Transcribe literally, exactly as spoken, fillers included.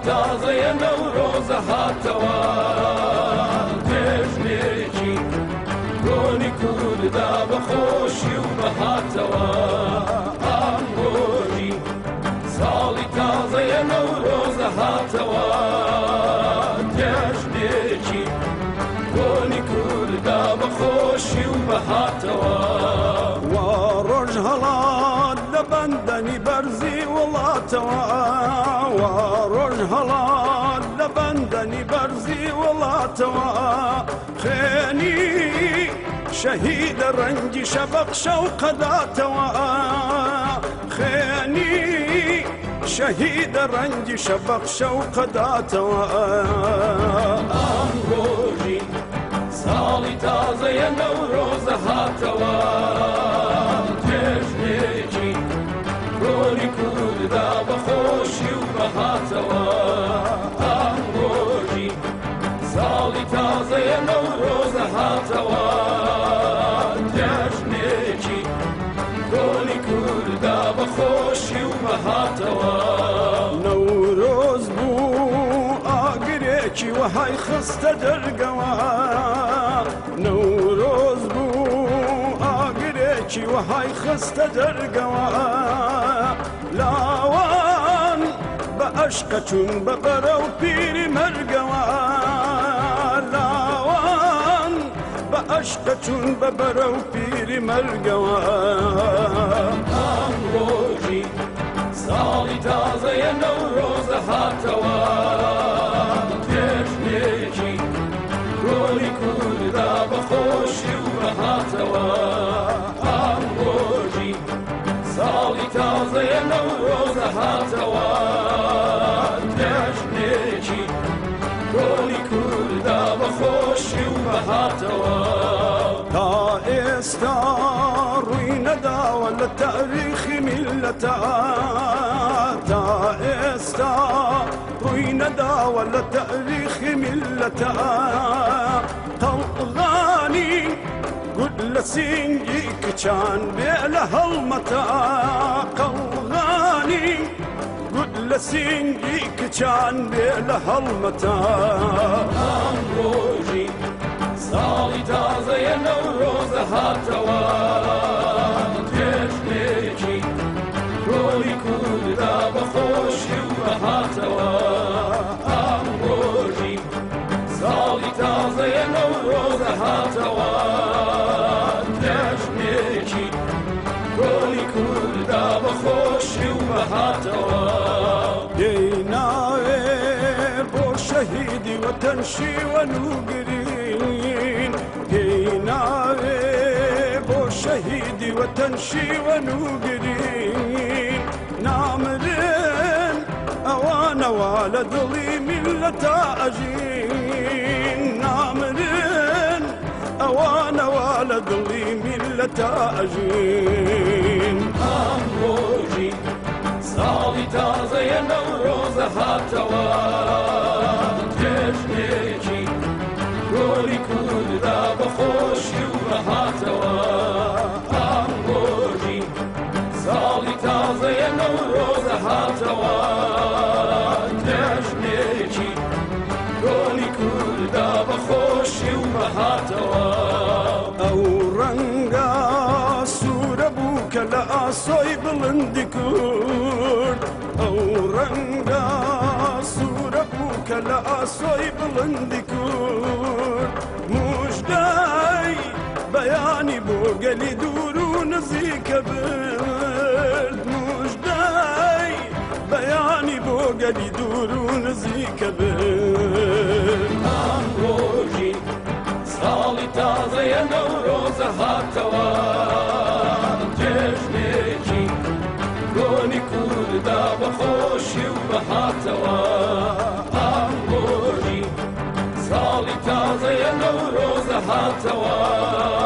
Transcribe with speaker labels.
Speaker 1: تازەیە نەورۆزە هاتەوە پێشمێرێکی بۆنی کووردا بەخۆشی و بەهاتەوە ئامڕۆژی ساڵی تازەیە نەورۆزە هاتەوە پێشمێرێکی بۆنی کووردا بەخۆشی و بەهاتەوە
Speaker 2: وا ڕۆژ هەڵات لە بەندەنی بەرزی وڵاتەوە وا ڕۆژ هەڵات لە بەندەنی بەرزی وڵاتەوە خێنی شەهیدە ڕەنگی شەبەقشە و قەداتەوە خێنی شەهیدە ڕەنگی شەبەقشە و قەداتەوە
Speaker 1: ئامڕۆژی ساڵی تازەیە نەورۆزە هاتەوە پێشمێرێکی بۆنی کووردا بەخۆشی و بەهاتەوە ئامڕۆژی ساڵی تازەیە نەورۆزە هاتەوە پێشمێرێکی بۆنی کووردا بەخۆشی و بەهاتەوە
Speaker 2: نەورۆز بوو ئاگرێکی وەهای خستە دەرگەوە نەورۆز بوو ئاگرێکی وەهای خستە دەرگەوە لاوان بە ئەشقە چوون بە بەرەو پیری مەرگەوە لاوان بە ئەشقە چوون بە بەرەو پیری مەرگەوە
Speaker 1: ئامڕۆژی ساڵی تازەیە نەورۆزە هاتەوە پێشمێرێکی بۆنی کووردا بەخۆشی و بەهاتەوە ئامڕۆژی ساڵی تازەیە نەورۆزە هاتەوە پێشمێرێکی بۆنی کووردا بەخۆشی و بەهاتەوە
Speaker 2: تا ئێستا ڕووی نەداوە لە تاریخی میلەتە تا ئێستا ڕووی نەداوە لە تاریخی میلەتە قەڵغانی گوت لە سینگی کچان بێ لە هەڵمەتە قەڵغانی گوت لە سینگی کچان بێ لە هەڵمەتە
Speaker 1: ئامڕۆژی ساڵی تازەیە نەورۆزە هاتەوە پێشمێرێکی بۆنی کووردا بەخۆشی و بەهاتەوە ئامڕۆژی ساڵی تازەیە نەورۆزە هاتەوە پێشمێرێکی بۆنی کووردا بەخۆشی و بەهاتەوە
Speaker 2: دێناوێ بۆ شەهیدی وەتەن شیوەن و گرین دێناوێ بۆ شەهیدی وەتەن شیوەن و گرین نامرن ئەوانەوە لە دڵی میلەتە ئەژین نامرن ئەوانەوە لە دڵی میلەتە ئەژین
Speaker 1: ئامڕۆژی ساڵی تازەیە نەورۆزە هاتەوە پێشمێرێکی بۆنی کووردا بەخۆشی و بەهاتەوە ئامڕۆژی ساڵی تازەیە نەورۆزە هاتەوە پێشمێرێکی بۆنی کووردا بەخۆشی و بەهاتەوە
Speaker 2: ئەو ڕەنگە سوورە بوو کە لە ئاسۆی بڵندی کورد ئەو ڕەنگە سوورە بوو کە لە ئاسۆی بڵندی کورد موژدەی بەیانی بۆ گەلی دوور و نزیکە برد موژدەی بەیانی بۆ گەلی دوور و نزیکە برد
Speaker 1: ئامڕۆژی ساڵی تازەیە نەورۆزە هاتەوە جێژنێکی بۆنی کووردا بەخۆشی و بەهاتەوە ئامڕۆژی ساڵی تازەیە نەورۆزە هاتەوە